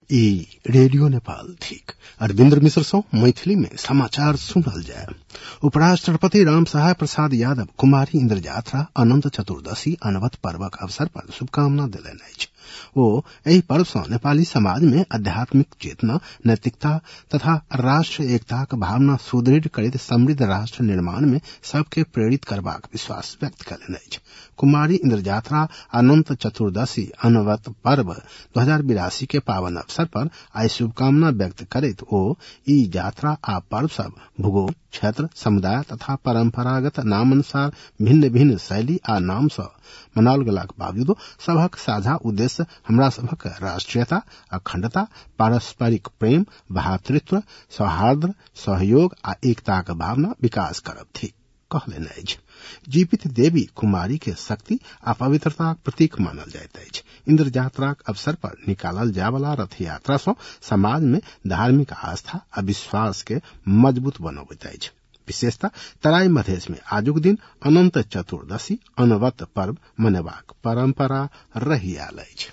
ई रेडियो नेपाल ठीक अरविंद्र मिश्र सौ मैथिली में समाचार सुनल जाय। उपराष्ट्रपति रामसहाय प्रसाद यादव कुमारी इंद्र यात्रा अनंत चतुर्दशी अनवत पर्वक अवसर पर शुभकामना देलनि अछि। ओ एहि पर्व सँ नेपाली समाज में आध्यात्मिक चेतना, नैतिकता तथा राष्ट्र एकताक भावना सुदृढ़ करैत समृद्ध राष्ट्र निर्माण में सबके प्रेरित करबाक विश्वास व्यक्त कयलनि अछि। कुमारी इंद्र यात्रा अनंत चतुर्दशी अनवत पर्व 2082 के पावन अवसर पर आई शुभकामना व्यक्त करैत ओ ई यात्रा आ पर्व सब भूगोल, क्षेत्र, समुदाय तथा परंपरागत नामानुसार भिन्न भिन्न शैली आ नाम सँ मनाओल गेलाक बावजूदो सबहक साझा उद्देश्य हमरा सबहक राष्ट्रीयता, अखंडता, पारस्परिक प्रेम, भ्रातृत्व, सौहार्द, सहयोग आ एकताक भावना विकास करब थी कहलनि अछि। जीवित देवी कुमारी के शक्ति आ पवित्रताक प्रतीक मानल जाइत अछि। इंद्र यात्राक अवसर पर निकालल जाय वाला रथ यात्रा सँ समाज में धार्मिक आस्था आ विश्वास के मजबूत बनबैत अछि। विशेषतः तराई मधेश में आजुक दिन अनंत चतुर्दशी अनवत पर्व मनेबाक परंपरा रहि आयल अछि।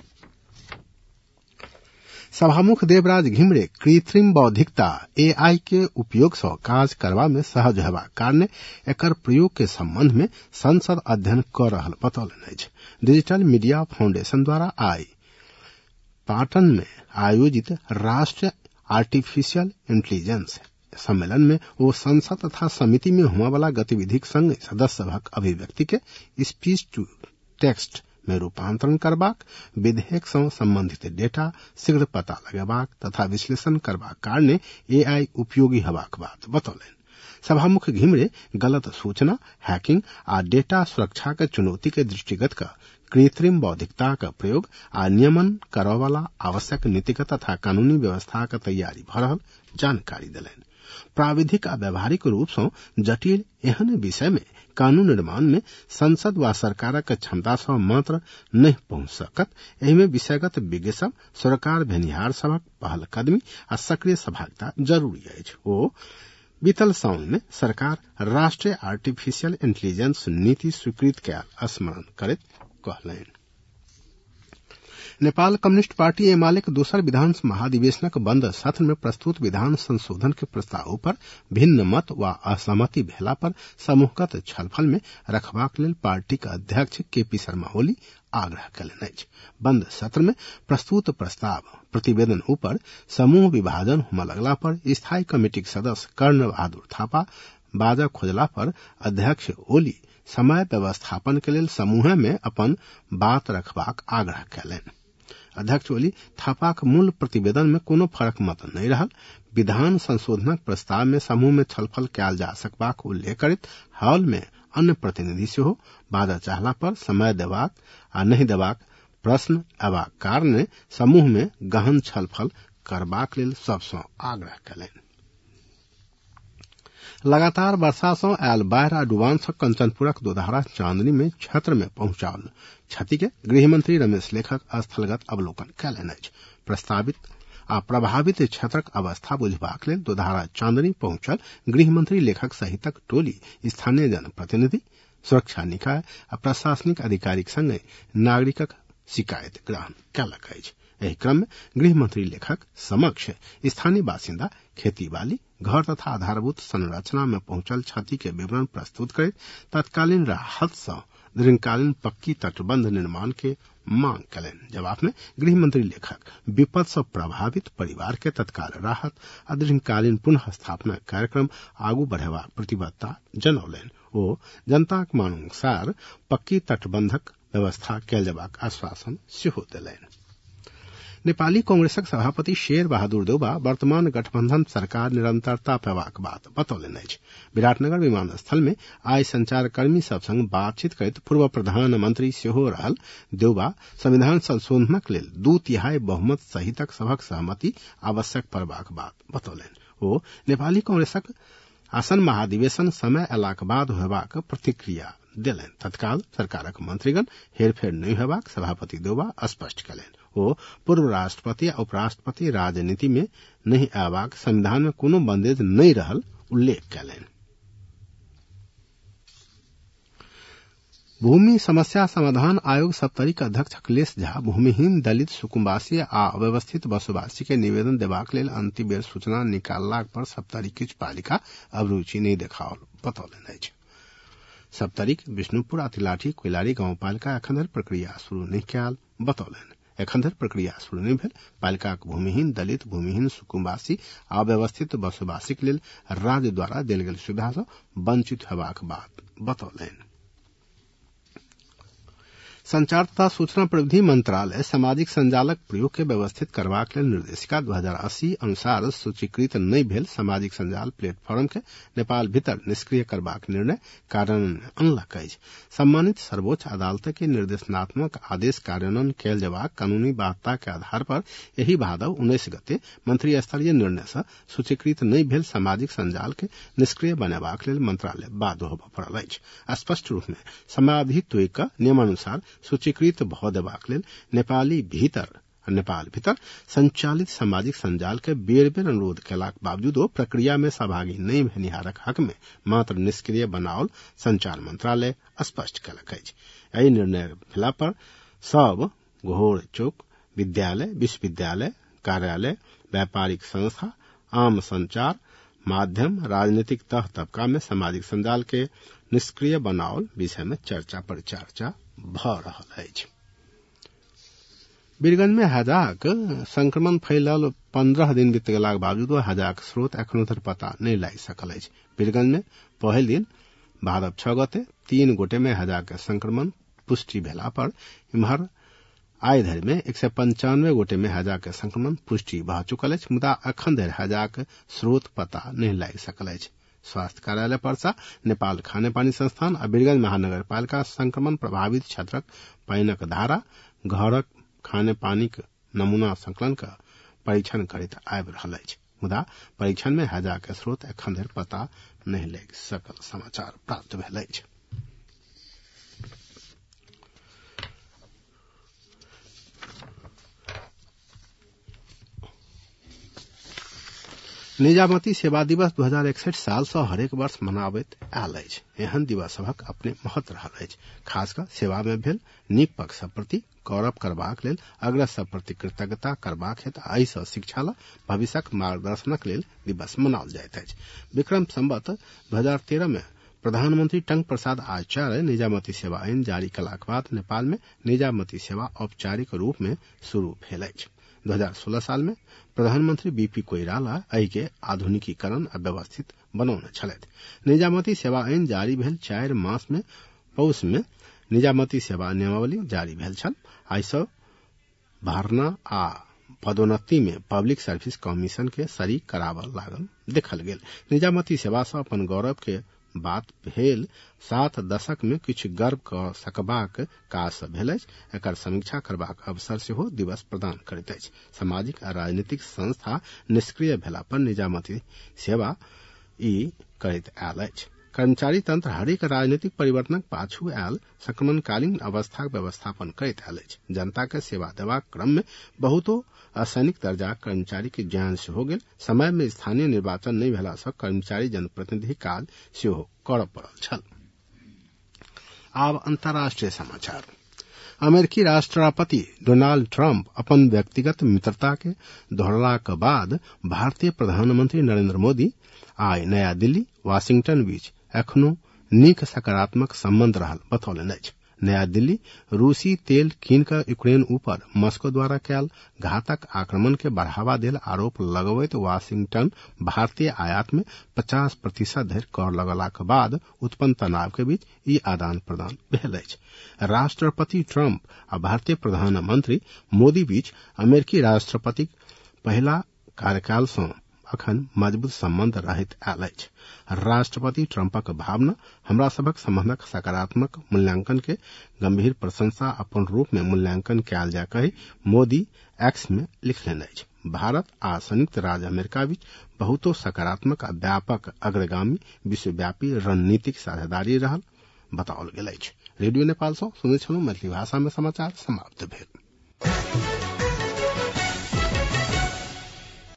सभामुख देवराज घिमरे कृत्रिम बौद्धिकता एआई के उपयोग सँ काज करबा में सहज हेबाक कारणे एकर प्रयोग के संबंध में संसद अध्ययन क रहल बतौलनि अछि। डिजिटल मीडिया फाउंडेशन द्वारा आई पाटन में आयोजित राष्ट्रीय आर्टिफिशियल इंटेलिजेंस सम्मेलन में वो संसद तथा समिति में हुआ वाला गतिविधिक संग सदस्य सभक अभिव्यक्ति के स्पीच टू टेक्स्ट में रूपांतरण करबाक, विधेयक सँ संबंधित डेटा शीघ्र पता लगेबाक तथा विश्लेषण करबाक कारणे एआई उपयोगी हेबाक बात बतौलनि। सभामुख घिमरे गलत सूचना, हैकिंग आ डेटा सुरक्षा के चुनौती के दृष्टिगत का कृत्रिम बौद्धिकता का प्रयोग आ नियमन करय वाला आवश्यक नीतिगत तथा कानूनी व्यवस्था का तैयारी भ रहल जानकारी देलनि। प्राविधिक आ व्यावहारिक रूप सँ जटिल एहन विषय में कानून निर्माण में संसद वा सरकारक क्षमता सँ मात्र नहीं पहुंच सकत। एहि में विषयगत विज्ञ सब, सरकार भेनिहार सबक पहल कदमी आ सक्रिय सहभागिता जरूरी अछि। ओ बीतल साउन में सरकार राष्ट्रीय आर्टिफिशियल इंटेलिजेंस नीति स्वीकृत कयल स्मरण करैत कहलनि। नेपाल कम्युनिस्ट पार्टी एमालेक दोसर विधान महाधिवेशनक बंद सत्र में प्रस्तुत विधान संशोधन के प्रस्ताव पर भिन्न मत वा असहमति भेला पर समूहगत छलफल में रखबाक लेल पार्टीक अध्यक्ष केपी शर्मा ओली आग्रह कयलनि अछि। बंद सत्र में प्रस्तुत प्रस्ताव प्रतिवेदन ऊपर समूह विभाजन हुआ लगला पर स्थायी कमेटीक सदस्य कर्ण बहादुर थापा बाजा खोजला पर अध्यक्ष ओली समय व्यवस्थापन के लेल समूह में अपन बात रखबाक आग्रह कयलनि। अध्यक्ष ओली थापाक मूल प्रतिवेदन में कोनो फर्क मत नहीं रहल। विधान संशोधनक प्रस्ताव में समूह में छलफल कयल जा सकबाक उल्लेख करैत हॉल में अन्य प्रतिनिधि सेहो बाधा चाहला पर समय देबाक आ नहीं देबाक प्रश्न अयबाक कारणे समूह में गहन छलफल करबाक लेल सबसँ आग्रह कयलनि। लगातार वर्षा सँ आयल बाढ़ि आ डुबान सँ कंचनपुरक दोधारा चांदनी में क्षेत्र में पहुंचाओल क्षति के गृहमंत्री रमेश लेखक स्थलगत अवलोकन कयलनि अछि। प्रस्तावित आ प्रभावित क्षेत्रक अवस्था बुझबाक लेल दोधारा चांदनी पहुंचल गृहमंत्री लेखक सहितक टोली स्थानीय जनप्रतिनिधि, सुरक्षा निकाय आ प्रशासनिक अधिकारीक संगे नागरिकक शिकायत ग्रहण कयलक अछि। एहि क्रम में गृहमंत्री लेखक समक्ष स्थानीय बासिंदा, खेती बाली, घर तथा आधारभूत संरचना में पहुंचल क्षति के विवरण प्रस्तुत करैत तत्कालीन राहत सँ दीर्घकालीन पक्की तटबंध निर्माण के मांग कयलनि। जवाब में गृहमंत्री लेखक विपद सँ प्रभावित परिवार के तत्काल राहत आ दीर्घकालीन पुनः स्थापना कार्यक्रम आगू बढ़ेबाक प्रतिबद्धता जनौलनि। ओ जनताक मांगानुसार पक्की तटबंधक व्यवस्था कयल जेबाक आश्वासन सेहो देलनि। नेपाली कांग्रेसक सभापति शेर बहादुर देउबा वर्तमान गठबंधन सरकार निरंतरता पेबाक बात बतौलनि अछि। विराटनगर विमानस्थल में आई संचारकर्मी सब संग बातचीत करैत पूर्व प्रधानमंत्री सेहो रहल देउबा संविधान संशोधनक लेल 2/3 बहुमत सहितक सबहक सहमति आवश्यक पड़बाक बात बतौलनि। ओ नेपाली कांग्रेसक आसन महाधिवेशन समय अयलाक बाद होयबाक प्रतिक्रिया देलनि। तत्काल सरकारक मंत्रीगण हेरफेर नहीं हेबाक सभापति देउबा स्पष्ट कयलनि। ओ पूर्व राष्ट्रपति आ उपराष्ट्रपति राजनीति में नहीं आयबाक संविधान में कोनो बंदेज नहीं रहल उल्लेख कयलनि। भूमि समस्या समाधान आयोग सप्तरी के अध्यक्ष अखिलेश झा भूमिहीन दलित सुकुम्बासी आ अव्यवस्थित बसोबासी के निवेदन देबाक लेल अंतिम बेर सूचना निकाललाक पर सप्तरी किछु पालिका अब रुचि नहीं देखाओल बतौलनि अछि। सप्तरी विष्णुपुर आ तिलाठी कोइलारी गाउँपालिका एखन धरि प्रक्रिया शुरू नहीं कयल बतौलनि। एखन धरि प्रक्रिया शुरू नहीं भेल पालिकाक भूमिहीन दलित भूमिहीन सुकुम्बासी आ अव्यवस्थित बसोबासीक लेल राज्य द्वारा देल गेल सुविधा सँ वंचित हेबाक बात बतौलनि। संचार तथा सूचना प्रविधि मंत्रालय सामाजिक संजालक प्रयोग के व्यवस्थित करबाक लेल निर्देशिका 2080 अनुसार सूचीकृत नहीं भेल सामाजिक संजाल प्लेटफॉर्म के नेपाल भीतर निष्क्रिय करबाक निर्णय कार्यान्वयन अनलक अछि। सम्मानित सर्वोच्च अदालत के निर्देशनात्मक आदेश कार्यान्वयन कयल जयबाक कानूनी बाध्यता के आधार पर यही भादव 19 गते मंत्री स्तरीय निर्णय सँ सूचीकृत नहीं भेल सामाजिक संजाल के निष्क्रिय बनेबाक लेल मंत्रालय बाध्य होबय पड़ल अछि। स्पष्ट रूप में समयावधि तोकि कऽ नियमानुसार सूचीकृत भऽ देबाक लेल नेपाल भीतर संचालित सामाजिक संजाल के बेर बेर अनुरोध कयलाक बावजूदो प्रक्रिया में सहभागी नहीं भेनिहारक हक में मात्र निष्क्रिय बनाओल संचार मंत्रालय स्पष्ट कयलक अछि। एहि निर्णय भेला पर सब घोर चौक विद्यालय विश्वविद्यालय कार्यालय व्यापारिक संस्था आम संचार माध्यम राजनीतिक तह तबका में सामाजिक संजाल के निष्क्रिय बनाओल विषय में चर्चा परिचर्चा भ रहल अछि। वीरगंज में हैजाक संक्रमण फैलल 15 दिन बीत गेलाक बावजूदो हैजाक स्रोत एखनो धरि पता नहीं लागि सकल अछि। वीरगंज में पहिल दिन भादव 6 गते 3 गोटे में हैजाक संक्रमण पुष्टि भेला पर इम्हर आइ धरि में 195 गोटे में हैजा के संक्रमण पुष्टि भऽ चुकल अछि, मुदा अखन धरि हैजाक स्रोत पता नहीं लागि सकल अछि। स्वास्थ्य कार्यालय पर्सा नेपाल खाने पानी संस्थान आ वीरगंज महानगर पालिका संक्रमण प्रभावित क्षेत्रक पानिक धारा घरक खाने पानीक नमूना संकलन का परीक्षण करैत आबि रहल अछि, मुदा परीक्षण में हैजा के स्रोत एखन धरि पता नहीं लागि सकल समाचार प्राप्त भेल अछि। निजामती सेवा दिवस 2061 साल से हरेक वर्ष मनाबैत आयल अछि। एहन दिवस सभक अपने महत्व रहल अछि। खासकर सेवा में भेल नीक पक्ष सब प्रति गौरव करबाक लेल अग्रज सब प्रति कृतज्ञता करबाक हेतु एहि सँ शिक्षा ला भविष्यक मार्गदर्शनक लेल दिवस मनाओल जाइत अछि। विक्रम संवत 2013 में प्रधानमंत्री टंक प्रसाद आचार्य निजामती सेवा आईन जारी कयलाक बाद नेपाल में निजामती सेवा औपचारिक रूप में शुरू भेल अछि। 2016 साल में प्रधानमंत्री बीपी कोइराला एहि के आधुनिकीकरण आ व्यवस्थित बनौने छलथि। निजामती सेवा आईन जारी भेल 4 मास में पौष में निजामती सेवा नियमावली जारी भेल छल। आइ सँ भर्ना आ पदोन्नति में पब्लिक सर्विस कमीशन के शरीक कराबल लागल देखल गेल। निजामती सेवा सँ अपन गौरव के बात भेल 7 दशक में किछु गर्व क सकबाक काज भेल अछि। एकर समीक्षा करबाक अवसर सेहो दिवस प्रदान करैत अछि। सामाजिक आ राजनीतिक संस्था निष्क्रिय भेला पर निजामती सेवा ई करैत आयल अछि। कर्मचारी तंत्र हरेक राजनीतिक परिवर्तनक पाछू आयल संक्रमणकालीन अवस्थाक व्यवस्थापन करैत आयल अछि। जनता के सेवा देबाक क्रम में बहुतो असैनिक दर्जाक कर्मचारी के जान सेहो गेल। समय में स्थानीय निर्वाचन नहीं भेला सँ कर्मचारी जनप्रतिनिधि काज सेहो करऽ पड़ल छल। आब अंतर्राष्ट्रीय समाचार। अमेरिकी राष्ट्रपति डोनाल्ड ट्रंप अपन व्यक्तिगत मित्रता के दोहरलाक बाद भारतीय प्रधानमंत्री नरेंद्र मोदी आइ नया दिल्ली वाशिंगटन बीच एखनो नीक सकारात्मक संबंध रहल बतौलनि अछि। नया दिल्ली रूसी तेल कीन कऽ यूक्रेन ऊपर मॉस्को द्वारा कयल घातक आक्रमण के बढ़ावा देल आरोप लगबैत वाशिंगटन भारतीय आयात में 50% धरि कर लगलाक बाद उत्पन्न तनाव के बीच ई आदान प्रदान भेल अछि। राष्ट्रपति ट्रंप आ भारतीय प्रधानमंत्री मोदी बीच अमेरिकी राष्ट्रपतिक पहिला कार्यकाल सँ अखन मजबूत संबंध रहैत आयल अछि। राष्ट्रपति ट्रंपक भावना हमरा सबक संबंधक सकारात्मक मूल्यांकन के गंभीर प्रशंसा अपन रूप में मूल्यांकन कयल जा कहि मोदी एक्स में लिखलनि अछि। भारत आ संयुक्त राज्य अमेरिका बीच बहुतो सकारात्मक आ व्यापक अग्रगामी विश्वव्यापी रणनीतिक साझेदारी रहल बताओल गेल अछि। रेडियो नेपाल सँ सुनै छलहुँ मैथिली भाषा में समाचार समाप्त भेल।